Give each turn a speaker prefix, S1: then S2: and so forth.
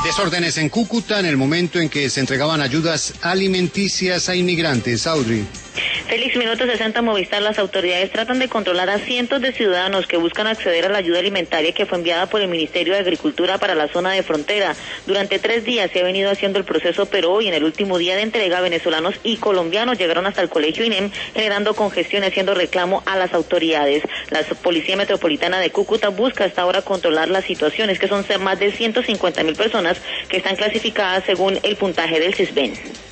S1: Desórdenes en Cúcuta en el momento en que se entregaban ayudas alimenticias a inmigrantes. Audrey.
S2: Félix, minuto 60 Movistar. Las autoridades tratan de controlar a cientos de ciudadanos que buscan acceder a la ayuda alimentaria que fue enviada por el Ministerio de Agricultura para la zona de frontera. Durante 3 días se ha venido haciendo el proceso, pero hoy, en el último día de entrega, venezolanos y colombianos llegaron hasta el colegio INEM, generando congestión y haciendo reclamo a las autoridades. La Policía Metropolitana de Cúcuta busca hasta ahora controlar las situaciones, que son más de 150.000 personas que están clasificadas según el puntaje del CISBEN.